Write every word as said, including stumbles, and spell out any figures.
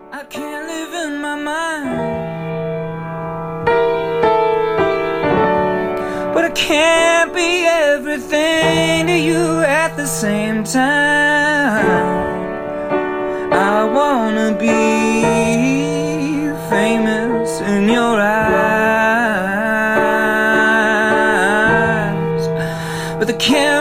I can't live in my mind, but I can't be everything to you at the same time. I wanna be famous in your eyes, but the camera